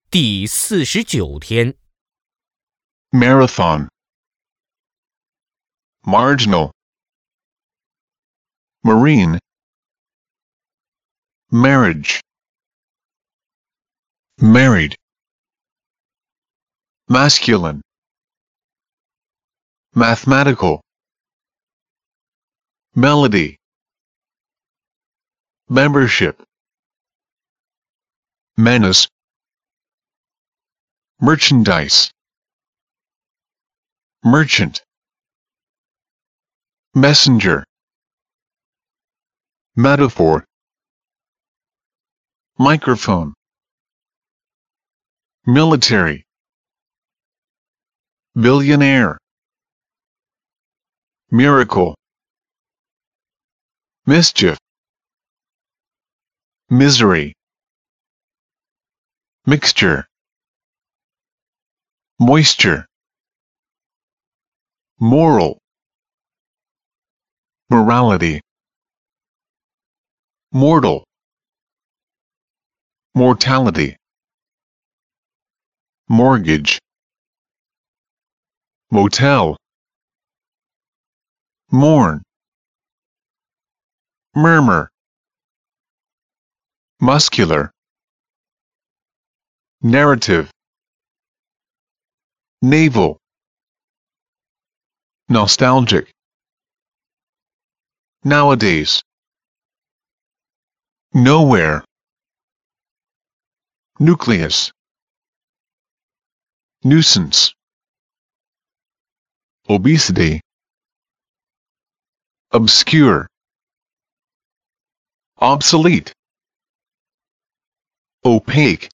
第49天。 Marathon. Marginal. Marine. Marriage. Married. Masculine. Mathematical. Melody. Membership. Menace. Merchandise. Merchant. Messenger. Metaphor. Microphone. Military. Billionaire. Miracle. Mischief. Misery. Mixture. Moisture. Moral. Morality. Mortal. Mortality. Mortgage. Motel. Mourn. Murmur. Muscular. Narrative. Naval. Nostalgic. Nowadays. Nowhere. Nucleus. Nuisance. Obesity. Obscure. Obsolete. Opaque.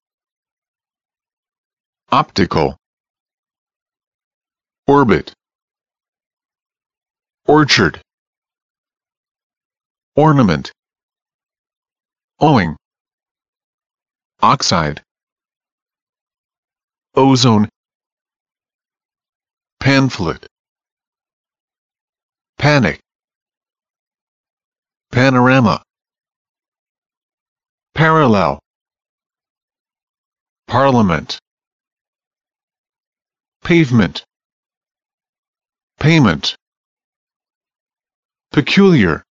Optical. Orbit. Orchard. Ornament. Owing. Oxide. Ozone. Pamphlet. Panic. Panorama. Parallel. Parliament. Pavement. Payment. Peculiar.